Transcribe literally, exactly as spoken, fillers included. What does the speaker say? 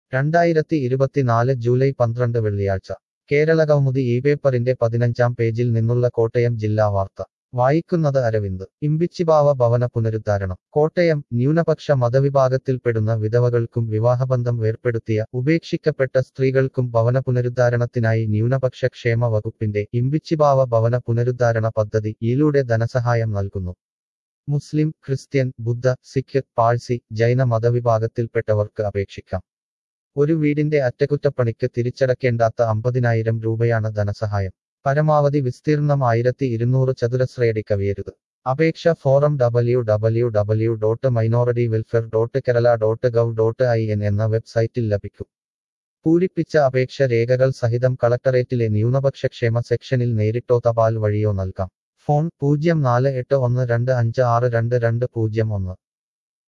രണ്ടായിരത്തി ഇരുപത്തിനാല് ജൂലൈ പന്ത്രണ്ട് വെള്ളിയാഴ്ച കേരളകൗമുദി ഈ പേപ്പറിന്റെ പതിനഞ്ചാം പേജിൽ നിന്നുള്ള കോട്ടയം ജില്ലാ വാർത്ത വായിക്കുന്നത് അരവിന്ദ് ഇമ്പിച്ചിബാവ ഭവന പുനരുദ്ധാരണം കോട്ടയം ന്യൂനപക്ഷ മതവിഭാഗത്തിൽപ്പെടുന്ന വിധവകൾക്കും വിവാഹബന്ധം വേർപ്പെടുത്തിയ ഉപേക്ഷിക്കപ്പെട്ട സ്ത്രീകൾക്കും ഭവന പുനരുദ്ധാരണത്തിനായി ന്യൂനപക്ഷ ക്ഷേമ വകുപ്പിന്റെ ഇമ്പിച്ചിബാവ ഭവന പുനരുദ്ധാരണ പദ്ധതി യിലൂടെ ധനസഹായം നൽകുന്നു മുസ്ലിം ക്രിസ്ത്യൻ ബുദ്ധ സിഖ് പാഴ്സി ജൈന മതവിഭാഗത്തിൽപ്പെട്ടവർക്ക് അപേക്ഷിക്കാം ഒരു വീടിന്റെ അറ്റകുറ്റപ്പണിക്ക് തിരിച്ചടക്കേണ്ടാത്ത അമ്പതിനായിരം രൂപയാണ് ധനസഹായം പരമാവധി വിസ്തീർണം ആയിരത്തി ഇരുന്നൂറ് ചതുരശ്രയടി കവിയരുത് അപേക്ഷ form W W W dot minority welfare dot Kerala dot gov dot I N എന്ന വെബ്സൈറ്റിൽ ലഭിക്കും പൂരിപ്പിച്ച അപേക്ഷ രേഖകൾ സഹിതം കളക്ടറേറ്റിലെ ന്യൂനപക്ഷ ക്ഷേമ സെക്ഷനിൽ നേരിട്ടോ തപാൽ വഴിയോ നൽകാം ഫോൺ പൂജ്യം നാല് എട്ട് ഒന്ന് രണ്ട് അഞ്ച് ആറ് രണ്ട് രണ്ട് പൂജ്യം ഒന്ന്